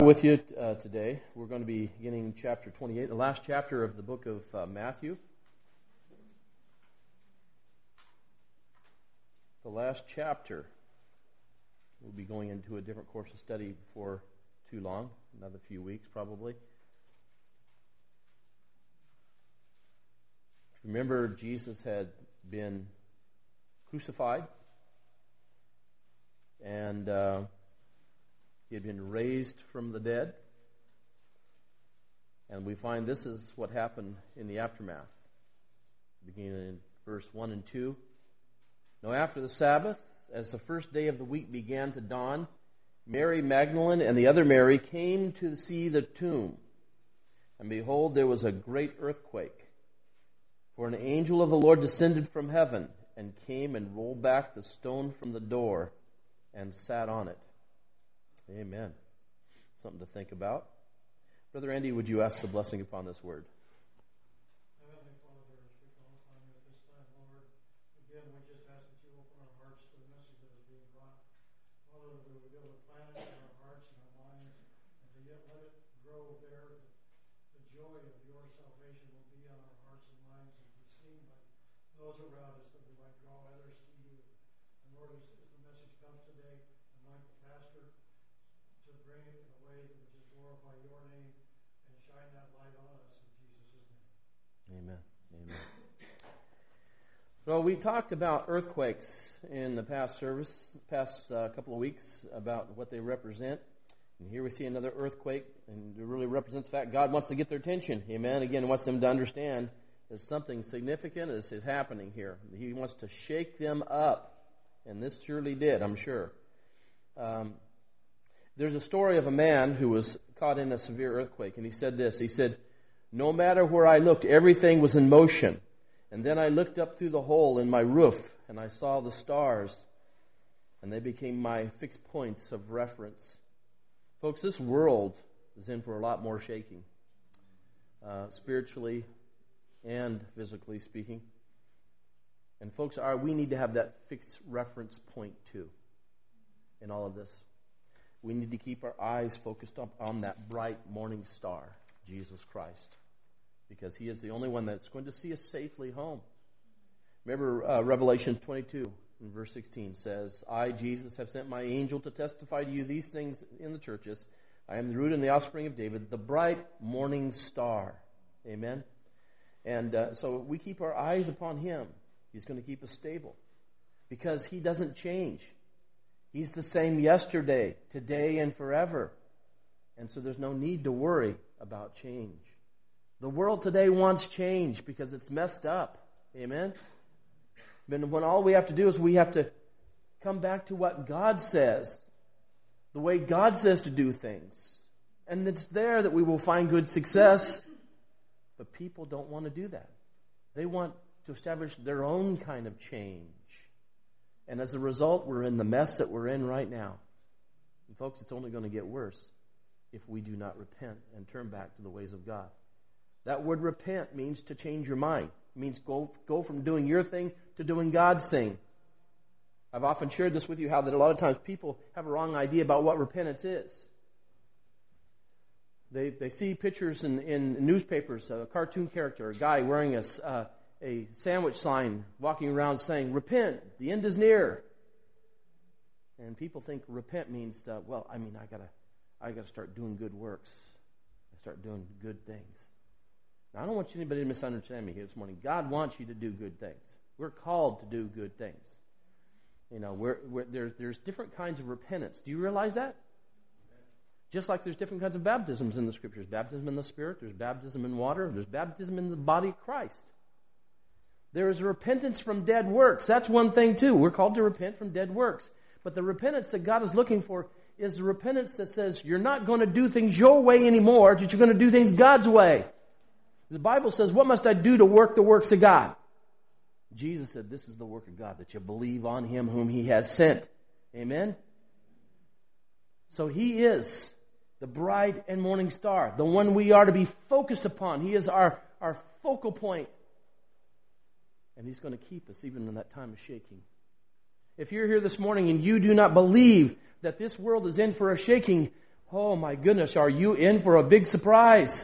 With you today, we're going to be beginning chapter 28, the last chapter of the book of Matthew. The last chapter. We'll be going into a different course of study before too long, another few weeks probably. Remember, Jesus had been crucified, and he had been raised from the dead. And we find this is what happened in the aftermath. Beginning in verse 1 and 2. Now after the Sabbath, as the first day of the week began to dawn, Mary Magdalene and the other Mary came to see the tomb. And behold, there was a great earthquake. For an angel of the Lord descended from heaven and came and rolled back the stone from the door and sat on it. Amen. Something to think about. Brother Andy, would you ask the blessing upon this word? Heavenly Father, as we come upon you at this time, Lord, again, we just ask that you open our hearts to the message that is being brought. Father, that we would be able to plant it in our hearts and our minds, and to yet let it grow there. The joy of your salvation will be on our hearts and minds and be seen by those around us, that we might draw others to you. And Lord, as the message comes today, anoint the pastor to bring it in a way that would just glorify your name and shine that light on us in Jesus' name. Amen. Amen. Well, we talked about earthquakes in the past couple of weeks, about what they represent. And here we see another earthquake, and it really represents the fact God wants to get their attention. Amen. Again, wants them to understand that something significant is happening here. He wants to shake them up. And this surely did, I'm sure. There's a story of a man who was caught in a severe earthquake, and he said this. He said, "No matter where I looked, everything was in motion. And then I looked up through the hole in my roof, and I saw the stars, and they became my fixed points of reference." Folks, this world is in for a lot more shaking, spiritually and physically speaking. And folks, we need to have that fixed reference point too in all of this. We need to keep our eyes focused on that bright morning star, Jesus Christ, because He is the only one that's going to see us safely home. Remember Revelation 22 and verse 16 says, "I, Jesus, have sent my angel to testify to you these things in the churches. I am the root and the offspring of David, the bright morning star." Amen? And so we keep our eyes upon Him. He's going to keep us stable because He doesn't change. He's the same yesterday, today, and forever. And so there's no need to worry about change. The world today wants change because it's messed up. Amen? But when all we have to do is we have to come back to what God says, the way God says to do things. And it's there that we will find good success. But people don't want to do that. They want to establish their own kind of change. And as a result, we're in the mess that we're in right now. And folks, it's only going to get worse if we do not repent and turn back to the ways of God. That word repent means to change your mind. It means go from doing your thing to doing God's thing. I've often shared this with you, how that a lot of times people have a wrong idea about what repentance is. They see pictures in newspapers, a cartoon character, a guy wearing a sandwich sign walking around saying, "Repent, the end is near." And people think repent means, I gotta start doing good works. I start doing good things. Now, I don't want anybody to misunderstand me here this morning. God wants you to do good things. We're called to do good things. You know, there's different kinds of repentance. Do you realize that? Just like there's different kinds of baptisms in the Scriptures. Baptism in the Spirit, there's baptism in water, there's baptism in the body of Christ. There is repentance from dead works. That's one thing too. We're called to repent from dead works. But the repentance that God is looking for is the repentance that says you're not going to do things your way anymore, but you're going to do things God's way. The Bible says, "What must I do to work the works of God?" Jesus said, "This is the work of God, that you believe on Him whom He has sent." Amen? So He is the bright and morning star, the one we are to be focused upon. He is our focal point. And He's going to keep us even in that time of shaking. If you're here this morning and you do not believe that this world is in for a shaking, Oh my goodness, are you in for a big surprise?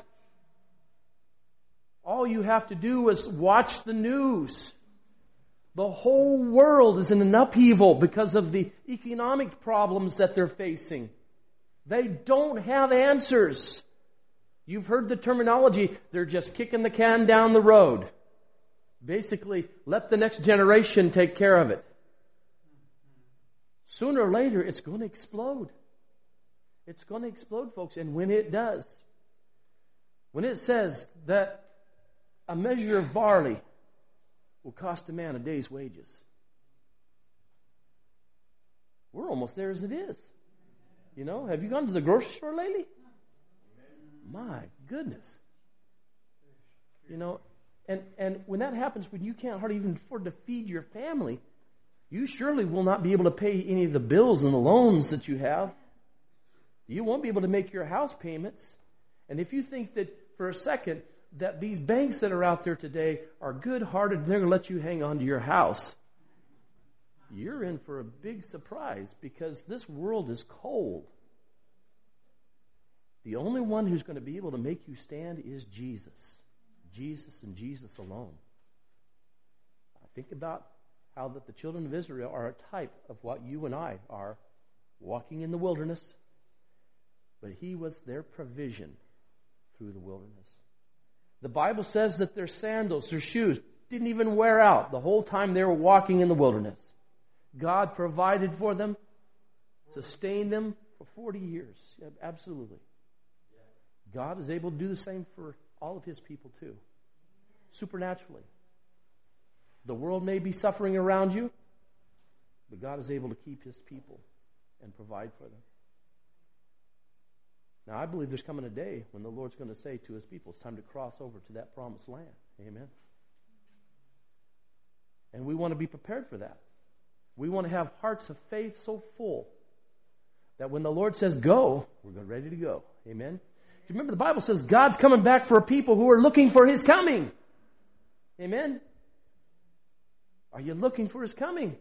All you have to do is watch the news. The whole world is in an upheaval because of the economic problems that they're facing. They don't have answers. You've heard the terminology, they're just kicking the can down the road. Basically, let the next generation take care of it. Sooner or later, it's going to explode. It's going to explode, folks. And when it does, when it says that a measure of barley will cost a man a day's wages, we're almost there as it is. You know, have you gone to the grocery store lately? My goodness. You know, and when that happens, when you can't hardly even afford to feed your family, you surely will not be able to pay any of the bills and the loans that you have. You won't be able to make your house payments. And if you think that for a second that these banks that are out there today are good-hearted and they're going to let you hang on to your house, you're in for a big surprise, because this world is cold. The only one who's going to be able to make you stand is Jesus. Jesus and Jesus alone. Think about how that the children of Israel are a type of what you and I are, walking in the wilderness. But He was their provision through the wilderness. The Bible says that their sandals, their shoes, didn't even wear out the whole time they were walking in the wilderness. God provided for them, sustained them for 40 years. Absolutely. God is able to do the same for all of His people too. Supernaturally. The world may be suffering around you, but God is able to keep His people and provide for them. Now, I believe there's coming a day when the Lord's going to say to His people, it's time to cross over to that promised land. Amen. And we want to be prepared for that. We want to have hearts of faith so full that when the Lord says go, we're ready to go. Amen. Remember, the Bible says God's coming back for a people who are looking for His coming. Amen. Are you looking for His coming?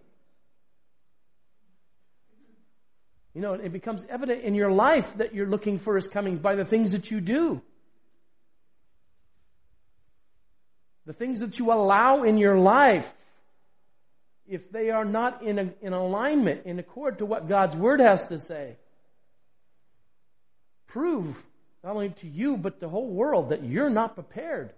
You know, it becomes evident in your life that you're looking for His coming by the things that you do. The things that you allow in your life, if they are not in alignment, in accord to what God's Word has to say, prove not only to you but the whole world that you're not prepared.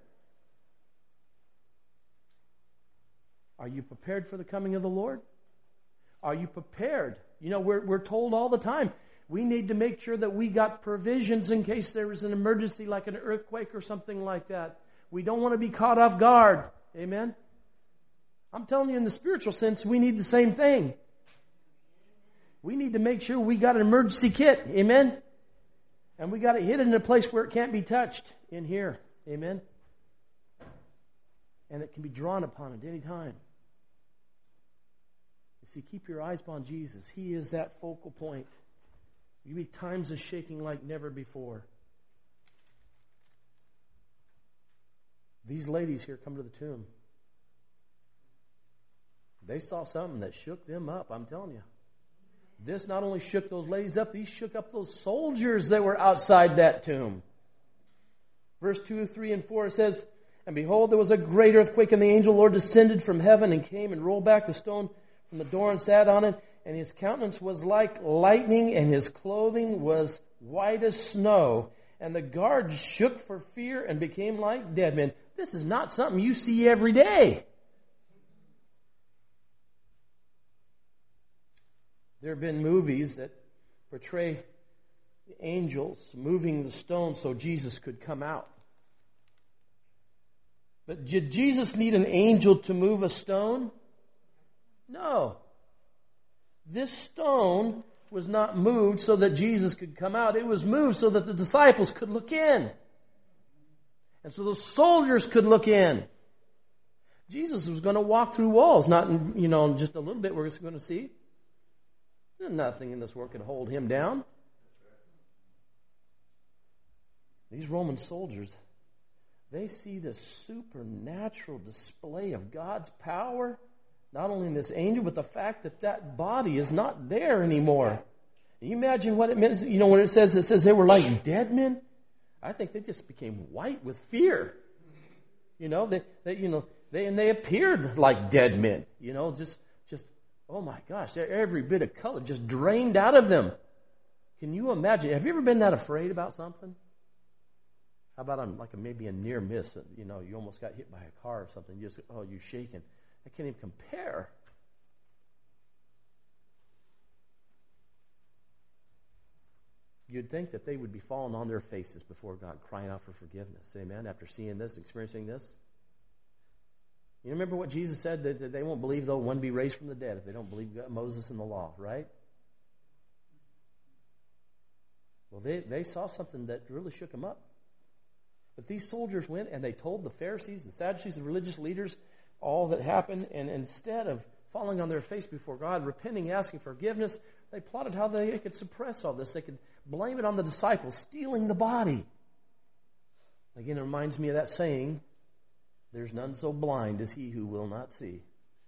Are you prepared for the coming of the Lord? Are you prepared? You know, we're told all the time, we need to make sure that we got provisions in case there is an emergency like an earthquake or something like that. We don't want to be caught off guard. Amen? I'm telling you, in the spiritual sense, we need the same thing. We need to make sure we got an emergency kit. Amen? And we got it hidden in a place where it can't be touched in here. Amen? And it can be drawn upon at any time. You see, keep your eyes upon Jesus. He is that focal point. You be times of shaking like never before. These ladies here come to the tomb. They saw something that shook them up, I'm telling you. This not only shook those ladies up, these shook up those soldiers that were outside that tomb. Verse 2, 3, and 4 says, "And behold, there was a great earthquake, and the angel Lord descended from heaven and came and rolled back the stone from the door and sat on it. And his countenance was like lightning, and his clothing was white as snow. And the guards shook for fear and became like dead men." This is not something you see every day. There have been movies that portray angels moving the stone so Jesus could come out. But did Jesus need an angel to move a stone? No. This stone was not moved so that Jesus could come out. It was moved so that the disciples could look in. And so the soldiers could look in. Jesus was going to walk through walls, not in, just a little bit we're going to see. There's nothing in this world can hold him down. These Roman soldiers, they see this supernatural display of God's power, not only in this angel, but the fact that that body is not there anymore. Can you imagine what it meant? You know, when it says they were like dead men, I think they just became white with fear. You know, they appeared like dead men. You know, just oh my gosh, every bit of color just drained out of them. Can you imagine? Have you ever been that afraid about something? How about maybe a near miss? You know, you almost got hit by a car or something. You're shaking. I can't even compare. You'd think that they would be falling on their faces before God, crying out for forgiveness. Amen? After seeing this, experiencing this. You remember what Jesus said? That they won't believe, though one be raised from the dead, if they don't believe Moses and the law, right? Well, they saw something that really shook them up. But these soldiers went and they told the Pharisees, the Sadducees, the religious leaders, all that happened. And instead of falling on their face before God, repenting, asking forgiveness, they plotted how they could suppress all this. They could blame it on the disciples, stealing the body. Again, it reminds me of that saying, there's none so blind as he who will not see.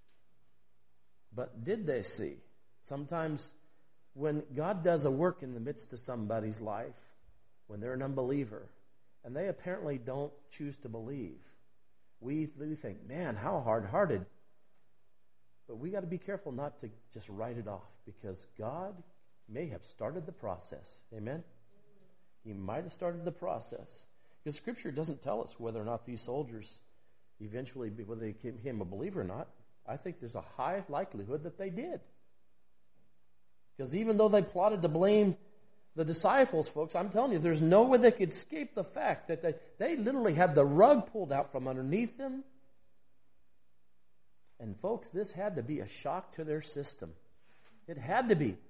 But did they see? Sometimes when God does a work in the midst of somebody's life, when they're an unbeliever, and they apparently don't choose to believe, we think, man, how hard-hearted. But we got to be careful not to just write it off, because God may have started the process. Amen? He might have started the process. Because Scripture doesn't tell us whether or not these soldiers eventually, whether they became a believer or not. I think there's a high likelihood that they did. Because even though they plotted to blame the disciples, folks, I'm telling you, there's no way they could escape the fact that they literally had the rug pulled out from underneath them. And folks, this had to be a shock to their system. It had to be.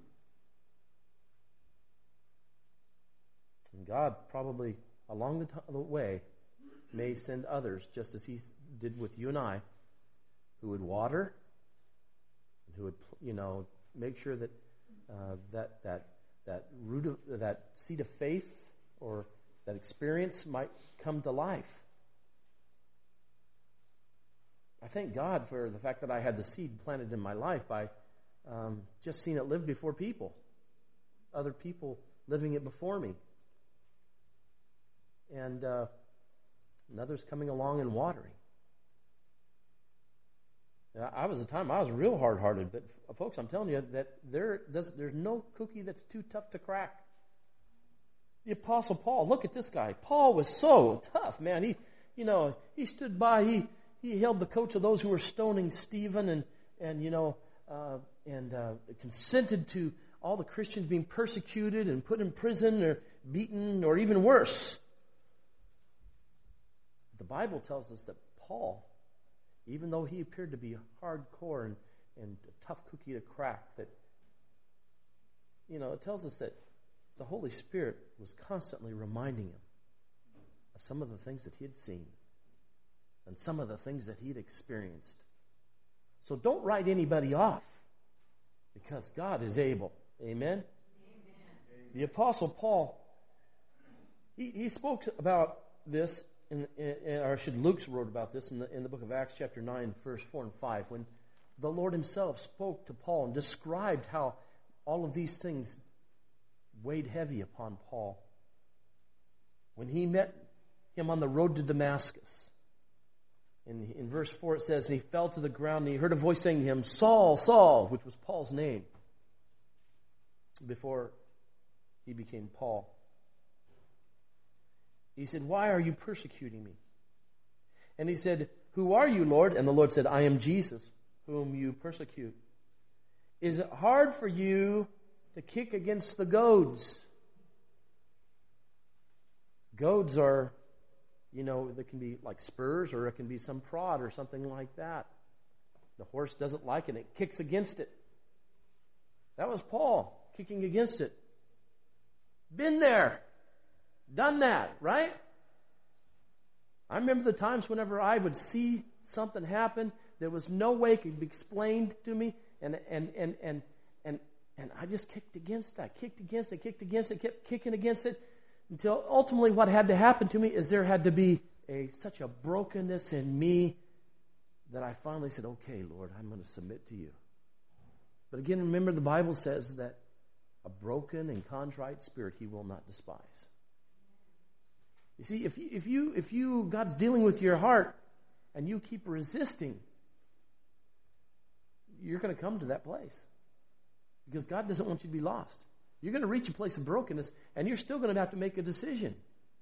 And God probably, along the way, may send others, just as He did with you and I, who would water, and who would, make sure that that root of that seed of faith or that experience might come to life. I thank God for the fact that I had the seed planted in my life by just seeing it live before people, other people living it before me, and others coming along and watering. I was a time I was real hard-hearted, but folks, I'm telling you that there's no cookie that's too tough to crack. The Apostle Paul, look at this guy. Paul was so tough, man. He stood by. He held the coat of those who were stoning Stephen, and consented to all the Christians being persecuted and put in prison or beaten or even worse. The Bible tells us that Paul, even though he appeared to be hardcore and a tough cookie to crack, that, it tells us that the Holy Spirit was constantly reminding him of some of the things that he had seen and some of the things that he'd experienced. So don't write anybody off, because God is able. Amen? Amen. The Apostle Paul, he spoke about this, Luke wrote about this in the book of Acts chapter 9, verse 4 and 5, when the Lord Himself spoke to Paul and described how all of these things weighed heavy upon Paul. When he met him on the road to Damascus, in verse 4 it says, and he fell to the ground and he heard a voice saying to him, Saul, Saul, which was Paul's name before he became Paul. He said, why are you persecuting me? And he said, who are you, Lord? And the Lord said, I am Jesus, whom you persecute. Is it hard for you to kick against the goads? Goads are, they can be like spurs, or it can be some prod or something like that. The horse doesn't like it. It kicks against it. That was Paul, kicking against it. Been there. Done that, right? I remember the times whenever I would see something happen, there was no way it could be explained to me, and I just kicked against that, kicked against it, kept kicking against it, until ultimately what had to happen to me is there had to be such a brokenness in me that I finally said, okay, Lord, I'm going to submit to you. But again, remember the Bible says that A broken and contrite spirit He will not despise. You see, if you God's dealing with your heart and you keep resisting, you're going to come to that place. Because God doesn't want you to be lost. You're going to reach a place of brokenness, and you're still going to have to make a decision.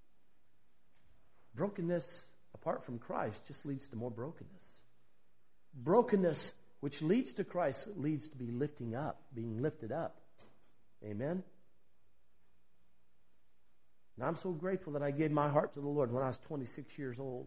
Brokenness apart from Christ just leads to more brokenness. Brokenness which leads to Christ leads to being lifted up. Amen? And I'm so grateful that I gave my heart to the Lord when I was 26 years old.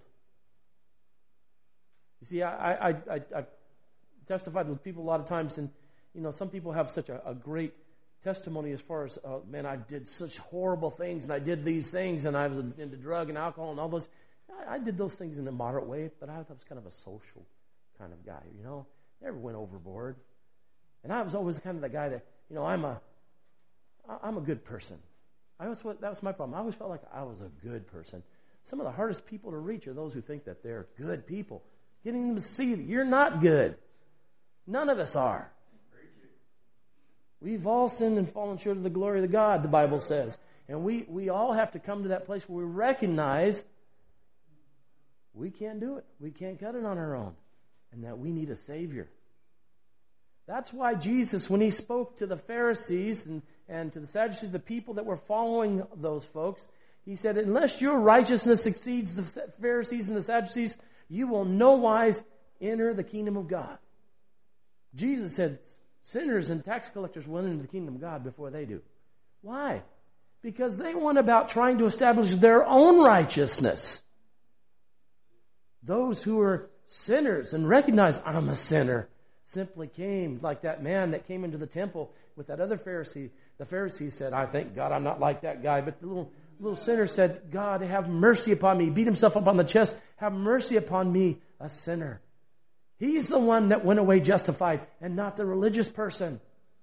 You see, I've testified with people a lot of times, and some people have such a great testimony as far as, man, I did such horrible things, and I did these things, and I was into drug and alcohol and all those. I did those things in a moderate way, but I was kind of a social kind of guy, Never went overboard. And I was always kind of the guy that, I'm a good person. That was my problem. I always felt like I was a good person. Some of the hardest people to reach are those who think that they're good people. Getting them to see that you're not good. None of us are. We've all sinned and fallen short of the glory of God, the Bible says. And we all have to come to that place where we recognize we can't do it. We can't cut it on our own. And that we need a Savior. That's why Jesus, when He spoke to the Pharisees and to the Sadducees, the people that were following those folks, He said, unless your righteousness exceeds the Pharisees and the Sadducees, you will no wise enter the kingdom of God. Jesus said, sinners and tax collectors will enter the kingdom of God before they do. Why? Because they went about trying to establish their own righteousness. Those who were sinners and recognized, I'm a sinner, simply came like that man that came into the temple with that other Pharisee. The Pharisee said, I thank God I'm not like that guy. But the little sinner said, God, have mercy upon me. He beat himself up on the chest. Have mercy upon me, a sinner. He's the one that went away justified and not the religious person.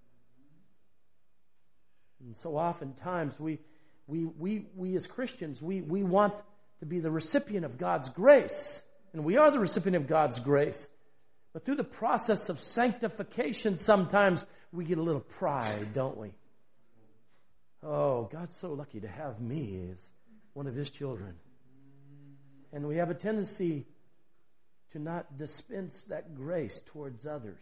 And so oftentimes we as Christians, we want to be the recipient of God's grace. And we are the recipient of God's grace. But through the process of sanctification, sometimes we get a little pride, don't we? Oh, God's so lucky to have me as one of His children. And we have a tendency to not dispense that grace towards others.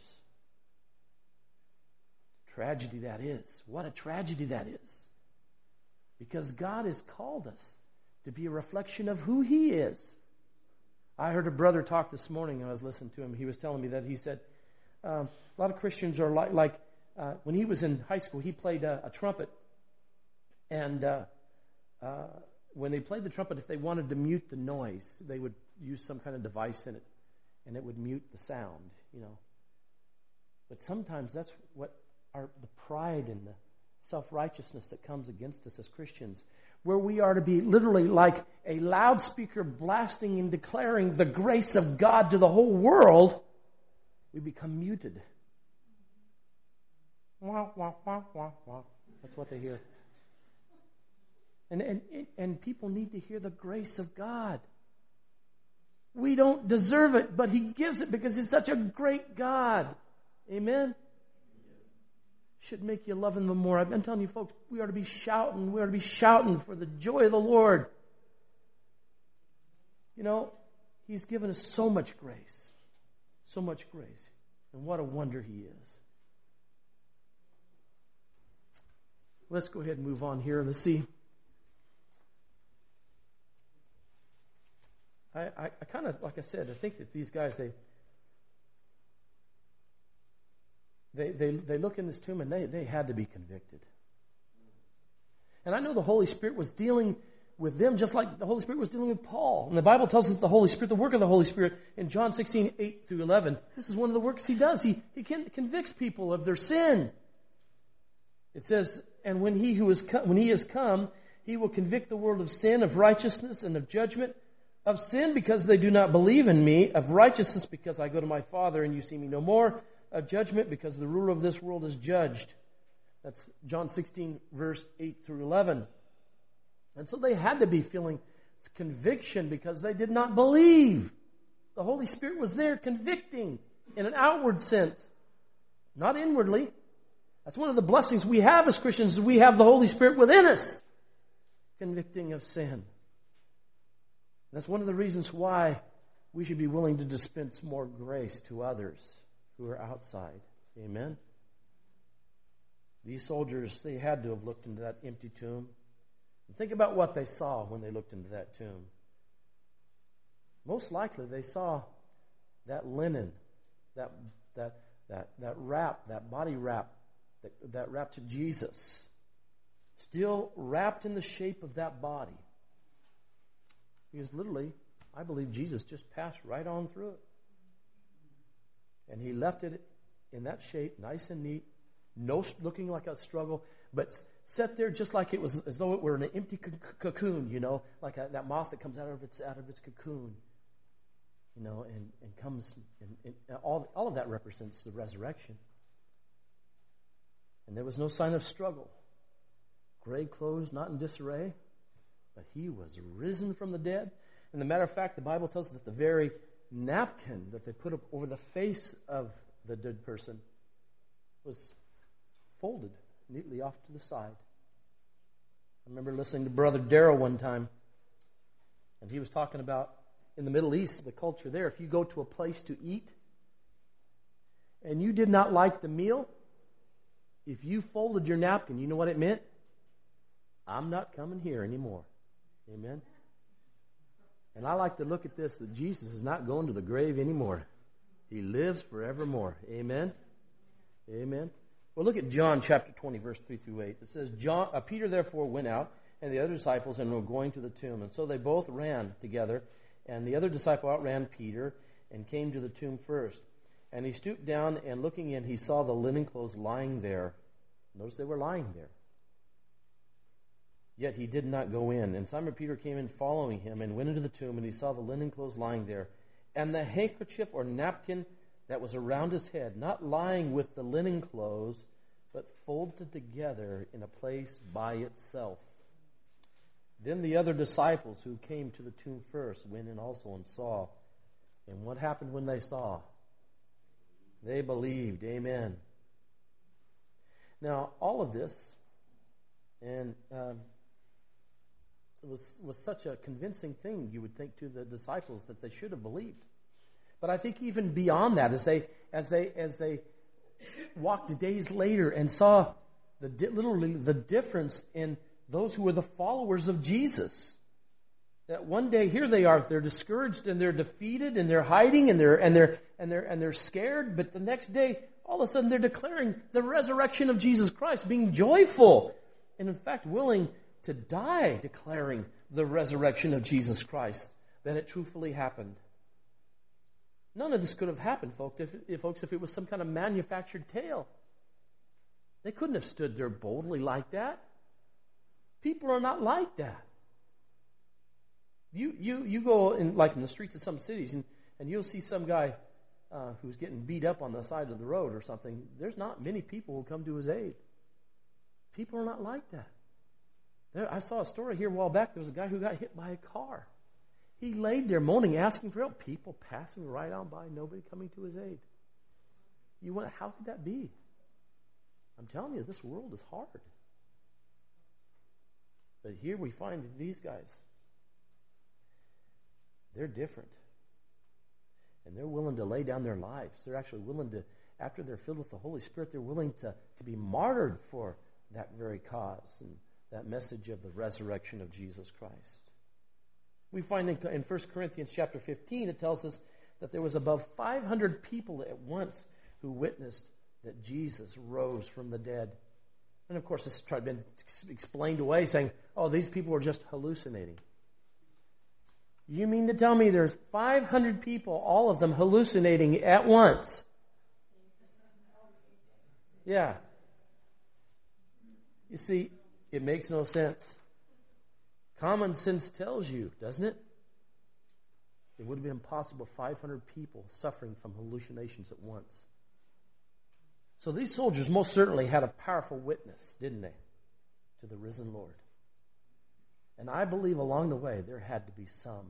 Tragedy that is. What a tragedy that is. Because God has called us to be a reflection of who He is. I heard a brother talk this morning, and I was listening to him. He was telling me that he said, a lot of Christians are like when he was in high school, he played a trumpet. And when they played the trumpet, if they wanted to mute the noise, they would use some kind of device in it, and it would mute the sound, But sometimes that's what the pride and the self-righteousness that comes against us as Christians, where we are to be literally like a loudspeaker blasting and declaring the grace of God to the whole world, we become muted. Wah, wah, wah, wah, wah. That's what they hear. And people need to hear the grace of God. We don't deserve it, but He gives it because He's such a great God. Amen? Should make you love Him the more. I've been telling you folks, we ought to be shouting. We ought to be shouting for the joy of the Lord. He's given us so much grace. So much grace. And what a wonder He is. Let's go ahead and move on here. Let's see. I kind of, like I said, I think that these guys, They look in this tomb and they had to be convicted. And I know the Holy Spirit was dealing with them just like the Holy Spirit was dealing with Paul. And the Bible tells us the Holy Spirit, the work of the Holy Spirit in John 16, 8 through 11. This is one of the works He does. He convicts people of their sin. It says, and when He has come, He will convict the world of sin, of righteousness, and of judgment. Of sin because they do not believe in me. Of righteousness because I go to my Father and you see me no more. Of judgment because the ruler of this world is judged. That's John 16, verse 8 through 11. And so they had to be feeling conviction because they did not believe. The Holy Spirit was there convicting in an outward sense, not inwardly. That's one of the blessings we have as Christians, is we have the Holy Spirit within us, convicting of sin. That's one of the reasons why we should be willing to dispense more grace to others who are outside. Amen? These soldiers, they had to have looked into that empty tomb. And think about what they saw when they looked into that tomb. Most likely they saw that linen, that wrap, that body wrap, that wrapped Jesus, still wrapped in the shape of that body. Because literally, I believe Jesus just passed right on through it. And he left it in that shape, nice and neat, no looking like a struggle, but set there just like it was, as though it were in an empty cocoon, like that moth that comes out of its cocoon, and comes, and all of that represents the resurrection. And there was no sign of struggle. Gray clothes, not in disarray, but he was risen from the dead. And as a matter of fact, the Bible tells us that the very napkin that they put up over the face of the dead person was folded neatly off to the side. I remember listening to Brother Darrell one time, and he was talking about in the Middle East, the culture there, if you go to a place to eat and you did not like the meal, if you folded your napkin, you know what it meant? I'm not coming here anymore. Amen? And I like to look at this, that Jesus is not going to the grave anymore. He lives forevermore. Amen? Amen. Well, look at John chapter 20, verse 3 through 8. It says, Peter therefore went out, and the other disciples, and were going to the tomb. And so they both ran together, and the other disciple outran Peter, and came to the tomb first. And he stooped down, and looking in, he saw the linen clothes lying there. Notice they were lying there. Yet he did not go in. And Simon Peter came in following him, and went into the tomb, and he saw the linen clothes lying there, and the handkerchief or napkin that was around his head, not lying with the linen clothes, but folded together in a place by itself. Then the other disciples who came to the tomb first went in also and saw. And what happened when they saw? They believed. Amen. Now, all of this, and was such a convincing thing, you would think, to the disciples that they should have believed. But I think even beyond that, as they walked days later and saw literally the difference in those who were the followers of Jesus, that one day here they are, they're discouraged and they're defeated and they're hiding and they're scared, but the next day all of a sudden they're declaring the resurrection of Jesus Christ, being joyful and in fact willing to die declaring the resurrection of Jesus Christ, that it truthfully happened. None of this could have happened, folks, if it was some kind of manufactured tale. They couldn't have stood there boldly like that. People are not like that. You go in the streets of some cities and you'll see some guy who's getting beat up on the side of the road or something. There's not many people who come to his aid. People are not like that. I saw a story here a while back. There was a guy who got hit by a car. He laid there moaning, asking for help. People passing right on by, nobody coming to his aid. How could that be? I'm telling you, this world is hard. But here we find these guys. They're different. And they're willing to lay down their lives. They're actually willing to, after they're filled with the Holy Spirit, they're willing to be martyred for that very cause and that message of the resurrection of Jesus Christ. We find in 1 Corinthians chapter 15, it tells us that there was above 500 people at once who witnessed that Jesus rose from the dead. And of course, this has tried to be explained away, saying, oh, these people were just hallucinating. You mean to tell me there's 500 people, all of them hallucinating at once? Yeah. You see, it makes no sense. Common sense tells you, doesn't it? It would have been impossible 500 people suffering from hallucinations at once. So these soldiers most certainly had a powerful witness, didn't they, to the risen Lord. And I believe along the way there had to be some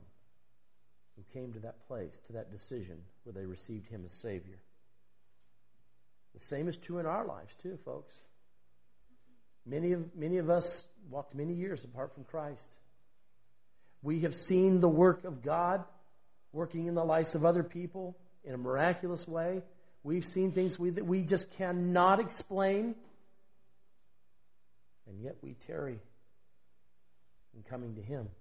who came to that place, to that decision where they received Him as Savior. The same is true in our lives too, folks. Many of us walked many years apart from Christ. We have seen the work of God working in the lives of other people in a miraculous way. We've seen things that we just cannot explain. And yet we tarry in coming to Him.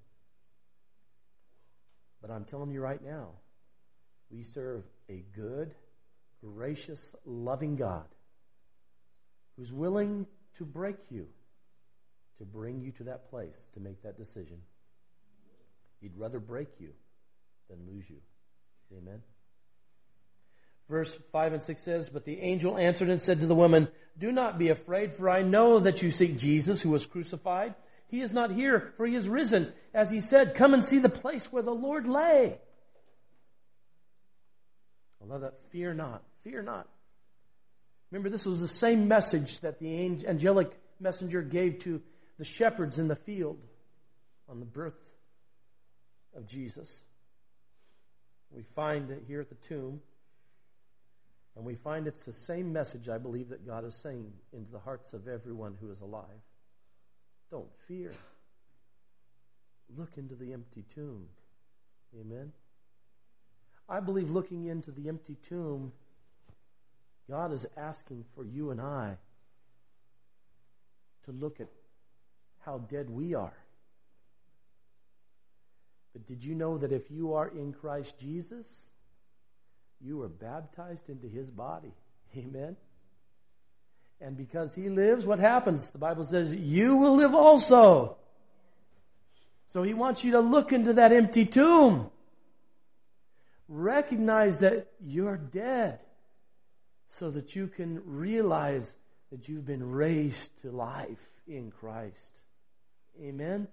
But I'm telling you right now, we serve a good, gracious, loving God who's willing to break you to bring you to that place to make that decision. He'd rather break you than lose you. Amen. Verse 5 and 6 says, "But the angel answered and said to the woman, 'Do not be afraid, for I know that you seek Jesus who was crucified. He is not here, for he is risen. As he said, come and see the place where the Lord lay.'" I love that. Fear not. Fear not. Remember, this was the same message that the angelic messenger gave to the shepherds in the field on the birth of Jesus. We find it here at the tomb. And we find it's the same message, I believe, that God is saying into the hearts of everyone who is alive. Don't fear. Look into the empty tomb. Amen. I believe looking into the empty tomb, God is asking for you and I to look at how dead we are. But did you know that if you are in Christ Jesus, you are baptized into His body? Amen. And because He lives, what happens? The Bible says, you will live also. So He wants you to look into that empty tomb. Recognize that you're dead so that you can realize that you've been raised to life in Christ. Amen.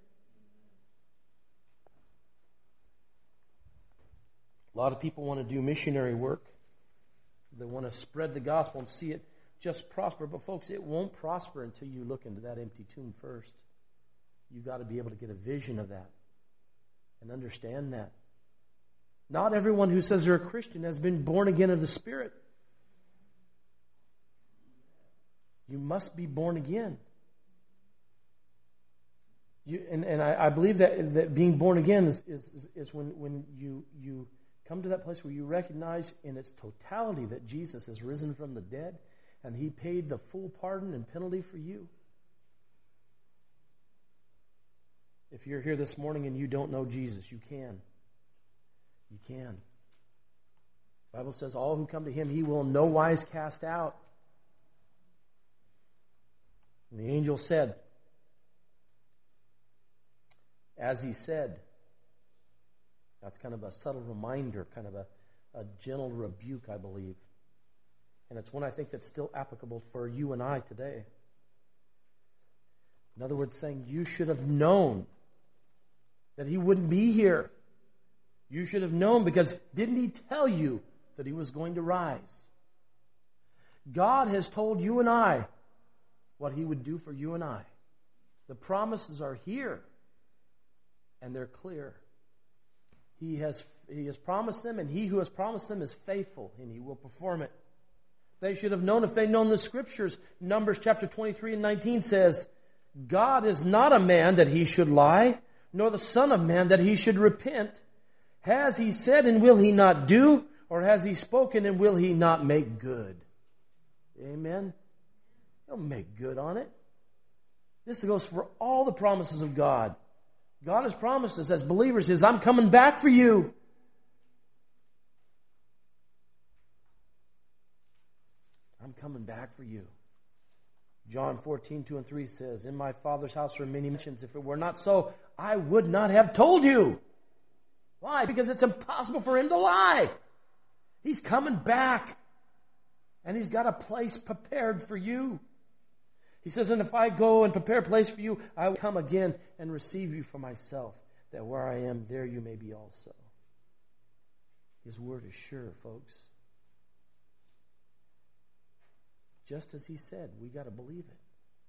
A lot of people want to do missionary work. They want to spread the gospel and see it just prosper. But folks, it won't prosper until you look into that empty tomb first. You've got to be able to get a vision of that and understand that. Not everyone who says they're a Christian has been born again of the Spirit. You must be born again. I believe that being born again is when you come to that place where you recognize in its totality that Jesus has risen from the dead and He paid the full pardon and penalty for you. If you're here this morning and you don't know Jesus, you can. You can. The Bible says all who come to Him He will in no wise cast out. And the angel said, as he said. That's kind of a subtle reminder, kind of a gentle rebuke, I believe. And it's one I think that's still applicable for you and I today. In other words, saying you should have known that He wouldn't be here. You should have known, because didn't He tell you that He was going to rise? God has told you and I what He would do for you and I. The promises are here, and they're clear. He has promised them, and He who has promised them is faithful, and He will perform it. They should have known if they'd known the Scriptures. Numbers chapter 23 and 19 says, God is not a man that He should lie, nor the Son of Man that He should repent. Has He said, and will He not do? Or has He spoken, and will He not make good? Amen. He'll make good on it. This goes for all the promises of God. God has promised us as believers, He says, I'm coming back for you. I'm coming back for you. John 14:2-3 says, in my Father's house are many mansions. If it were not so, I would not have told you. Why? Because it's impossible for Him to lie. He's coming back. And He's got a place prepared for you. He says, and if I go and prepare a place for you, I will come again and receive you for myself, that where I am, there you may be also. His word is sure, folks. Just as He said, we got to believe it.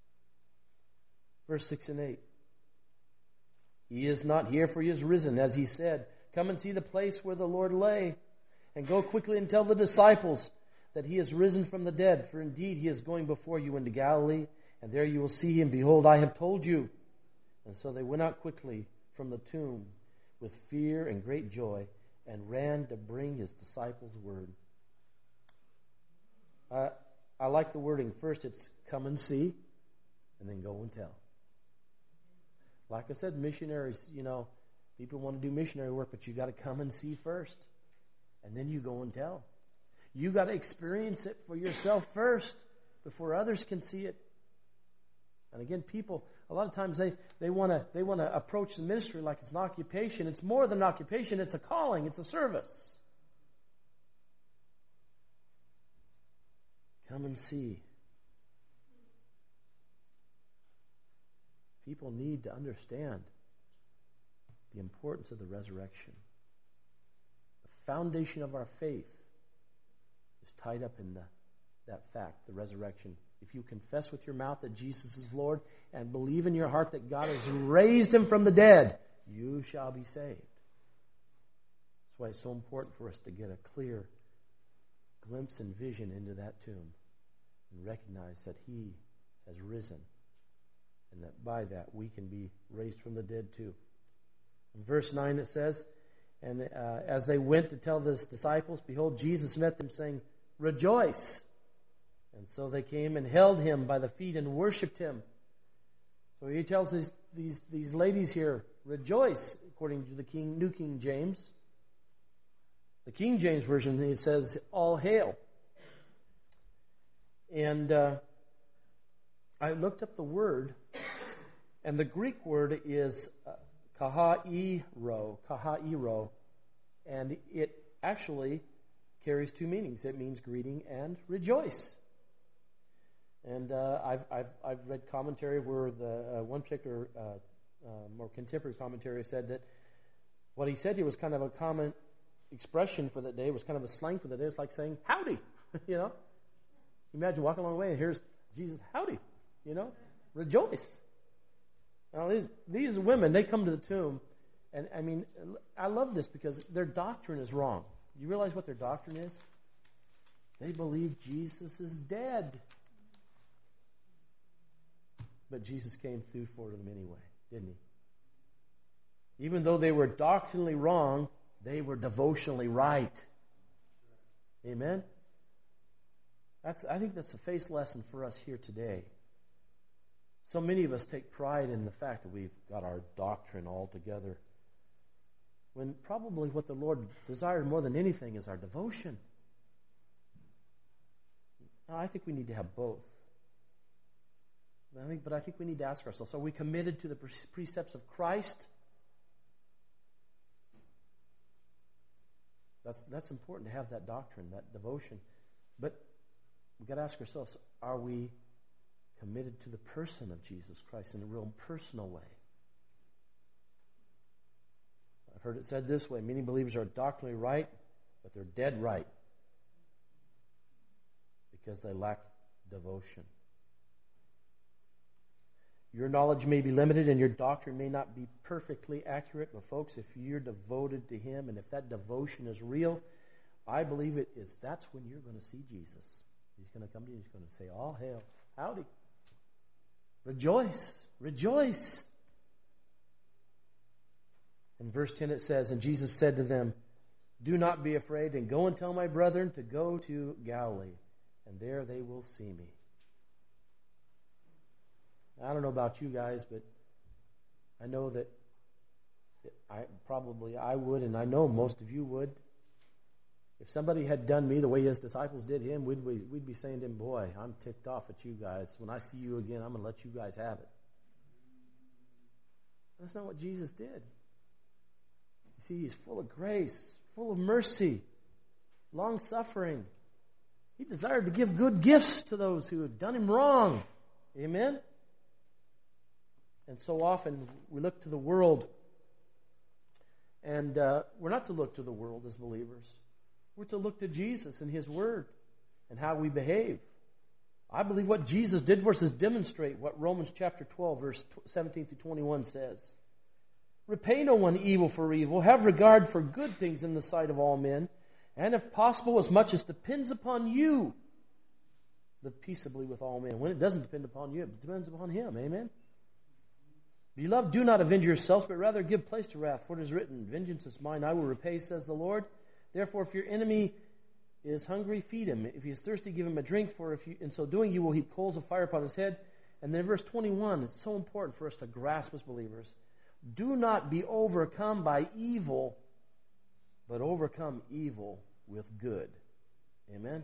Verse 6 and 8. He is not here, for He is risen, as He said. Come and see the place where the Lord lay, and go quickly and tell the disciples that he is risen from the dead, for indeed he is going before you into Galilee, and there you will see him. Behold, I have told you. And so they went out quickly from the tomb with fear and great joy, and ran to bring his disciples word. I like the wording. First, it's come and see, and then go and tell. Like I said, missionaries, people want to do missionary work, but you got to come and see first, and then you go and tell. You got to experience it for yourself first before others can see it. And again, people, a lot of times they want to approach the ministry like it's an occupation. It's more than an occupation. It's a calling. It's a service. Come and see. People need to understand the importance of the resurrection. The foundation of our faith is tied up in that fact, the resurrection. If you confess with your mouth that Jesus is Lord and believe in your heart that God has raised him from the dead, you shall be saved. That's why it's so important for us to get a clear glimpse and vision into that tomb and recognize that he has risen, and that by that we can be raised from the dead too. In verse 9 it says, and as they went to tell his disciples, behold, Jesus met them, saying, rejoice. And so they came and held him by the feet and worshipped him. So he tells these ladies here, rejoice, according to the New King James. The King James Version, it says, all hail. And I looked up the word, and the Greek word is kahairo, and it actually carries two meanings. It means greeting and rejoice. And I've read commentary where the one particular more contemporary commentary said that what he said here was kind of a common expression for that day. It was kind of a slang for the day. It's like saying howdy, Imagine walking along the way and here's Jesus, howdy, rejoice. Now these women, they come to the tomb, and I mean, I love this because their doctrine is wrong. You realize what their doctrine is? They believe Jesus is dead. But Jesus came through for them anyway, didn't he? Even though they were doctrinally wrong, they were devotionally right. Amen? I think that's a faith lesson for us here today. So many of us take pride in the fact that we've got our doctrine all together, when probably what the Lord desired more than anything is our devotion. Now, I think we need to have both. But I think we need to ask ourselves, are we committed to the precepts of Christ? That's important to have that doctrine, that devotion. But we've got to ask ourselves, are we committed to the person of Jesus Christ in a real personal way? I've heard it said this way: many believers are doctrinally right, but they're dead right because they lack devotion. Your knowledge may be limited and your doctrine may not be perfectly accurate, but folks, if you're devoted to him and if that devotion is real, I believe that's when you're going to see Jesus. He's going to come to you and he's going to say, all hail, howdy. Rejoice, rejoice. In verse 10 it says, and Jesus said to them, do not be afraid, and go and tell my brethren to go to Galilee, and there they will see me. I don't know about you guys, but I know that I would, and I know most of you would. If somebody had done me the way his disciples did him, we'd be saying to him, boy, I'm ticked off at you guys. When I see you again, I'm going to let you guys have it. That's not what Jesus did. You see, he's full of grace, full of mercy, long-suffering. He desired to give good gifts to those who had done him wrong. Amen? And so often we look to the world, and we're not to look to the world as believers. We're to look to Jesus and his word and how we behave. I believe what Jesus did for us is demonstrate what Romans chapter 12, verse 17 through 21 says. Repay no one evil for evil. Have regard for good things in the sight of all men. And if possible, as much as depends upon you, live peaceably with all men. When it doesn't depend upon you, it depends upon Him. Amen? Beloved, do not avenge yourselves, but rather give place to wrath. For it is written, vengeance is mine, I will repay, says the Lord. Therefore, if your enemy is hungry, feed him. If he is thirsty, give him a drink, for if you, in so doing you will heap coals of fire upon his head. And then verse 21, it's so important for us to grasp as believers. Do not be overcome by evil, but overcome evil with good. Amen?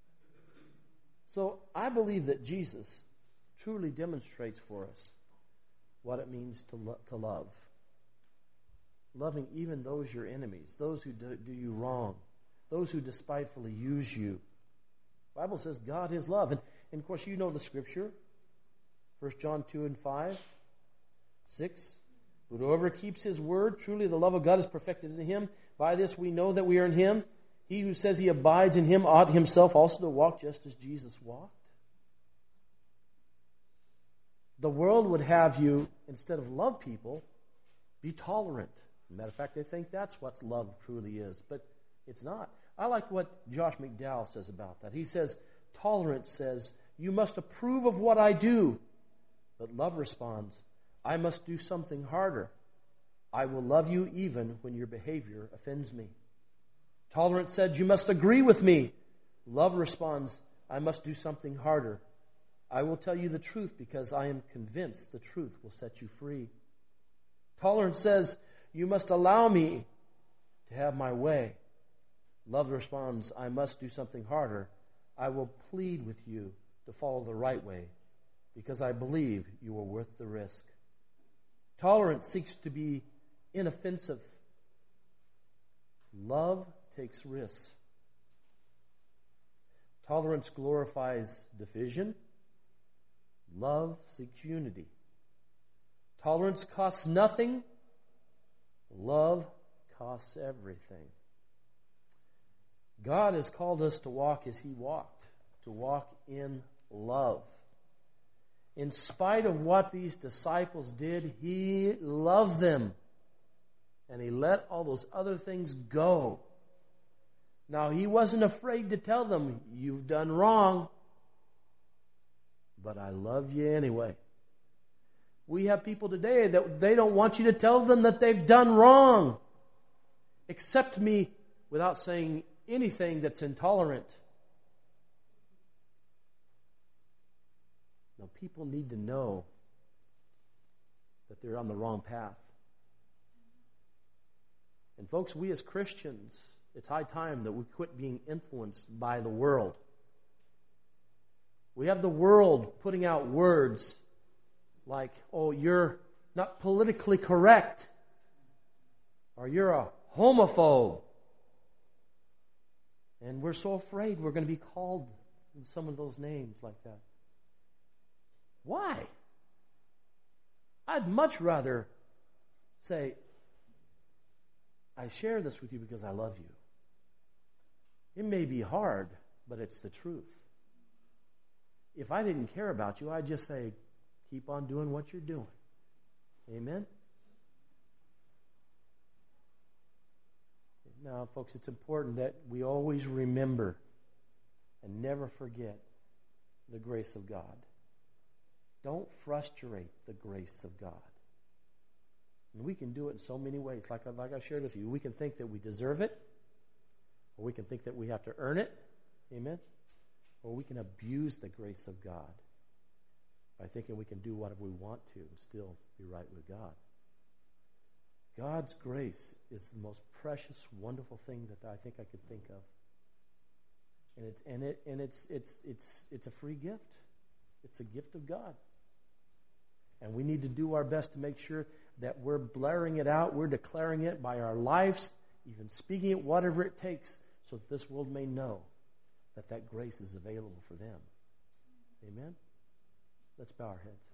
So I believe that Jesus truly demonstrates for us what it means to love. Loving even those your enemies, those who do you wrong, those who despitefully use you. The Bible says God is love. And of course, you know the scripture. 1 John 2 and 5, 6. But whoever keeps His word, truly the love of God is perfected in him. By this we know that we are in Him. He who says he abides in Him ought himself also to walk just as Jesus walked. The world would have you, instead of love people, be tolerant. As a matter of fact, they think that's what love truly is. But it's not. I like what Josh McDowell says about that. He says, tolerance says, you must approve of what I do. But love responds, I must do something harder. I will love you even when your behavior offends me. Tolerance said, you must agree with me. Love responds, I must do something harder. I will tell you the truth because I am convinced the truth will set you free. Tolerance says, you must allow me to have my way. Love responds, I must do something harder. I will plead with you to follow the right way because I believe you are worth the risk. Tolerance seeks to be inoffensive. Love takes risks. Tolerance glorifies division. Love seeks unity. Tolerance costs nothing. Love costs everything. God has called us to walk as He walked, to walk in love. In spite of what these disciples did, He loved them. And He let all those other things go. Now, He wasn't afraid to tell them, you've done wrong, but I love you anyway. We have people today that they don't want you to tell them that they've done wrong. Accept me without saying anything that's intolerant. Now, people need to know that they're on the wrong path. And folks, we as Christians, it's high time that we quit being influenced by the world. We have the world putting out words like, oh, you're not politically correct, or you're a homophobe. And we're so afraid we're going to be called in some of those names like that. Why? I'd much rather say, I share this with you because I love you. It may be hard, but it's the truth. If I didn't care about you, I'd just say, keep on doing what you're doing. Amen? Now, folks, it's important that we always remember and never forget the grace of God. Don't frustrate the grace of God. And we can do it in so many ways. Like I shared with you, we can think that we deserve it, or we can think that we have to earn it. Amen? Or we can abuse the grace of God by thinking we can do whatever we want to and still be right with God. God's grace is the most precious, wonderful thing that I think I could think of. And it's a free gift. It's a gift of God. And we need to do our best to make sure that we're blaring it out, we're declaring it by our lives, even speaking it, whatever it takes, so that this world may know that grace is available for them. Amen? Let's bow our heads.